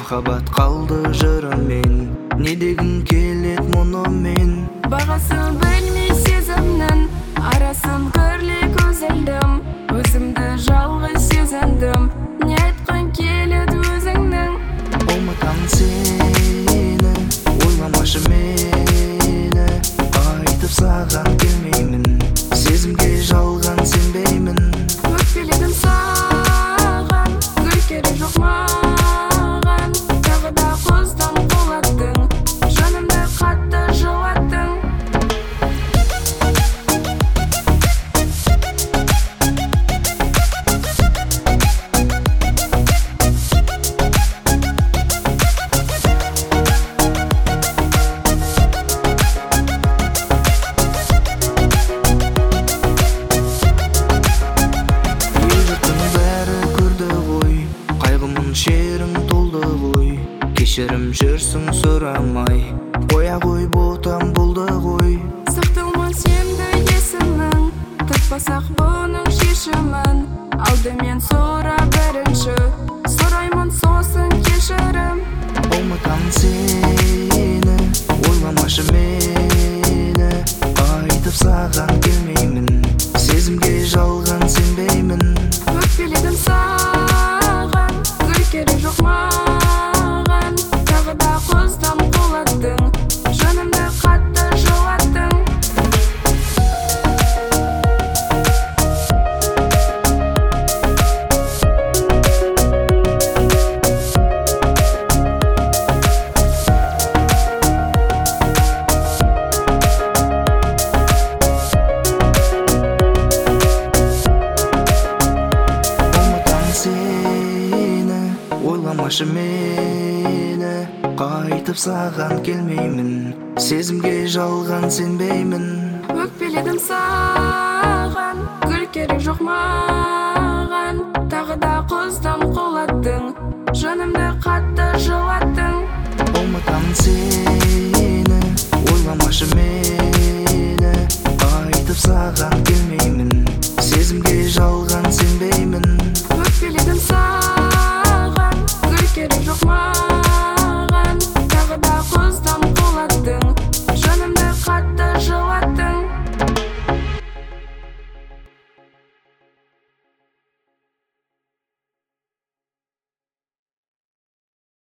махаббат қалды жырымен, не дегің келет мұнымен. Бағасын білмей сезімнің, арасын кірлей көзілдім. Өзімді жалғыз сезіндім, не айтқың келеді өзіңнің. Ұмытам сені, ойламашы мені, айтып саған келмеймін, сезімге жалған сенбеймін. Өкпеледім саған, гүл керек жоқ маған. Тағы да құздам қолаттың, жанымды қатты жылаттың. Шерің толды ғой, кешірім жүрсің сұрамай, қоя ғой ботам болды ғой. Сақталма сенді есімің, таппасақ бұның шешімін. Алдымен сұра бірінші, сұраймын сосын кешірім. Ұмытам сені, ойламашы мені, айтып саған келмеймін, сезімге жалған сенбеймін. Өкпеледім саған, гүл керек жоқ маған. Тағы да құздам қолаттың, жанымды қатты жылаттың. Ойламашы мені, қайтып саған келмеймін, сезімге жалған сенбеймін. Өкпеледім саған, гүл керек жоқ маған. Тағы да құздам қолаттың, жанымды қатты жылаттың. Ұмытам сені, ойламашы мені, айтып саған келмеймін, сезімге жалған сенбеймін. Өкпеледім саған, гүл керек жоқ маған.